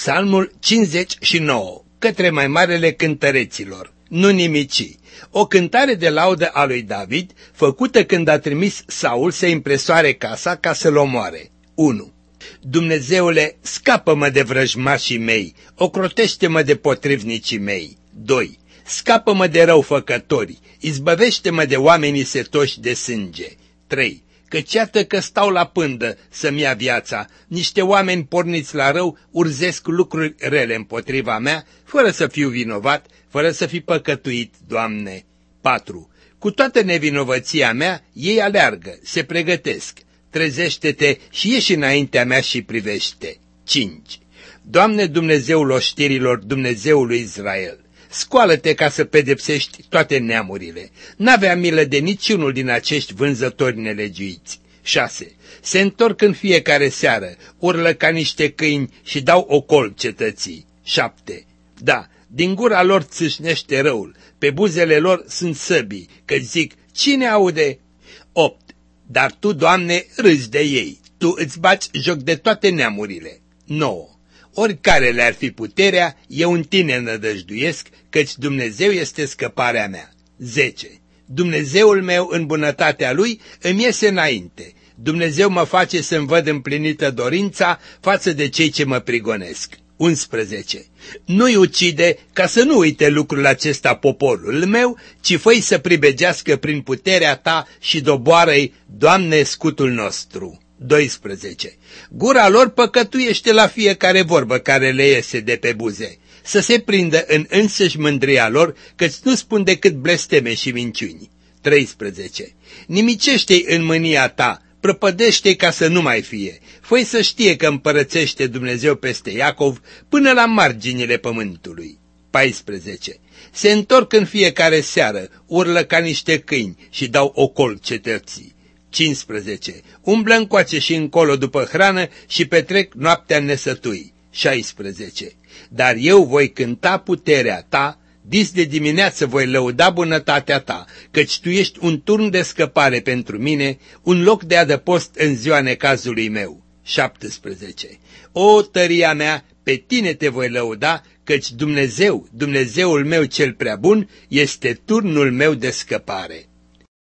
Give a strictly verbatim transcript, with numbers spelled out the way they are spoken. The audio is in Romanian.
Psalmul cincizeci și nouă, către mai marele cântăreților, nu nimici. O cântare de laudă a lui David, făcută când a trimis Saul să impresoare casa ca să-l omoare. unu. Dumnezeule, scapă-mă de vrăjmașii mei, ocrotește-mă de potrivnicii mei. doi. Scapă-mă de răufăcători, izbăvește-mă de oamenii setoși de sânge. trei. Căci iată că stau la pândă să-mi ia viața, niște oameni porniți la rău urzesc lucruri rele împotriva mea, fără să fiu vinovat, fără să fi păcătuit, Doamne. patru. Cu toată nevinovăția mea, ei aleargă, se pregătesc. Trezește-te și ieși înaintea mea și privește. cinci. Doamne Dumnezeul oștirilor, Dumnezeul lui Israel, scoală-te ca să pedepsești toate neamurile. N-avea milă de niciunul din acești vânzători nelegiuiți. șase. Se întorc în fiecare seară, urlă ca niște câini și dau ocol cetății. șapte. Da, din gura lor țâșnește răul, pe buzele lor sunt săbii, că zic, cine aude? opt. Dar Tu, Doamne, râzi de ei, Tu îți bați joc de toate neamurile. nouă. Oricare le-ar fi puterea, eu în Tine nădăjduiesc, căci Dumnezeu este scăparea mea. zece. Dumnezeul meu în bunătatea Lui îmi iese înainte. Dumnezeu mă face să-mi văd împlinită dorința față de cei ce mă prigonesc. unsprezece. Nu-i ucide ca să nu uite lucrul acesta poporul meu, ci fă-i să pribegească prin puterea Ta și doboară-i, Doamne, scutul nostru. doisprezece. Gura lor păcătuiește la fiecare vorbă care le iese de pe buze, să se prindă în însăși mândria lor, căci nu spun decât blesteme și minciuni. treisprezece. Nimicește-i în mânia Ta, prăpădește-i ca să nu mai fie, fă-i să știe că împărățește Dumnezeu peste Iacov până la marginile pământului. paisprezece. Se întorc în fiecare seară, urlă ca niște câini și dau ocol cetății. cincisprezece. Umblă încoace și încolo după hrană și petrec noaptea în nesătui. șaisprezece. Dar eu voi cânta puterea Ta, dis de dimineață voi lăuda bunătatea Ta, căci Tu ești un turn de scăpare pentru mine, un loc de adăpost în ziua necazului meu. șaptesprezece. O, tăria mea, pe Tine Te voi lăuda, căci Dumnezeu, Dumnezeul meu cel prea bun, este turnul meu de scăpare.